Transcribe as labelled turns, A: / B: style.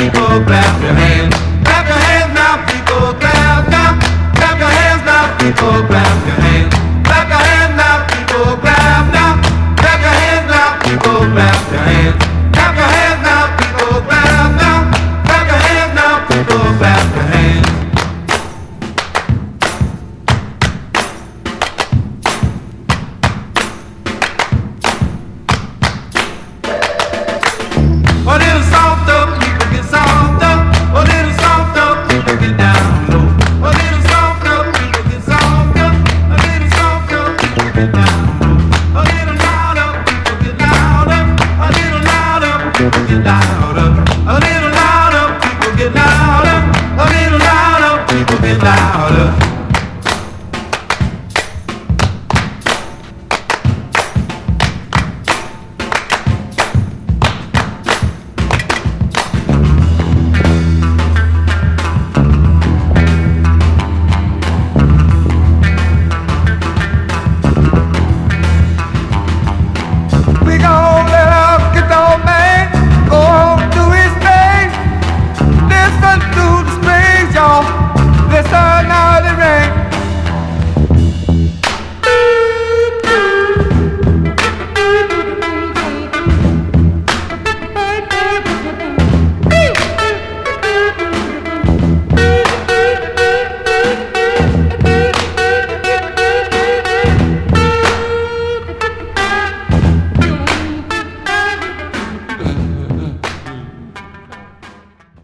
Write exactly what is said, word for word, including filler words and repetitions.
A: people, clap your hands. Clap your hands now, people, clap, clap. Clap your hands now, people, clap your hands. Clap your hands now, people, clap now. Clap your hands now, people, clap your hands. Clap your hands now, people, clap now. Clap your hands now, people, clap your hands. A little softer, people get softer. A little softer, people get down low. A little softer, people get softer. A little softer, people get down low. A little louder, people get louder. A little louder, people get louder. A little louder, people get louder. A little louder, people get louder.